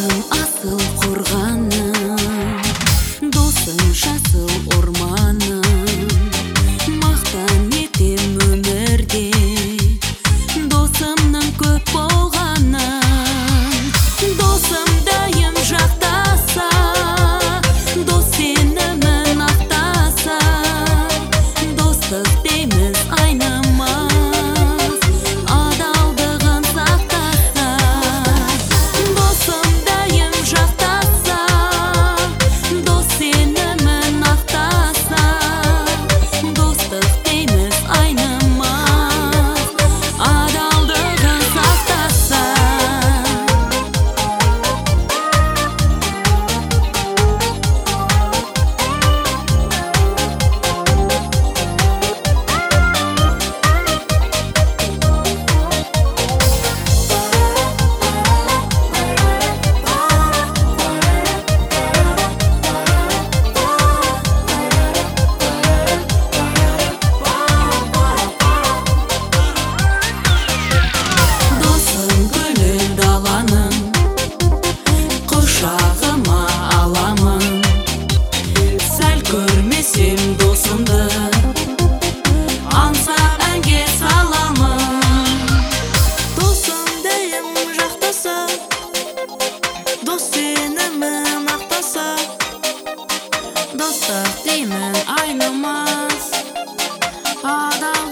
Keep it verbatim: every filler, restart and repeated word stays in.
Досың асыл қорғаным, досың жасыл орманым. Мақтан етем өмірде досымның көп болғанын. Досым дайым жақтаса, дос сенімін ақтаса, достық дейміз айнымас, адалдығын сақтаса. Досым дайым жақтаса, дос сенімін ақтаса, достық дейміз айнымас, адалдығын сақтаса. Досым гүлін даланың, құшағыма аламын. Сәл көрмесем досымды, аңсап әнге саламын. Досым дәйім жақтаса, дос сенімін ақтаса, достық деймін айнымас, адал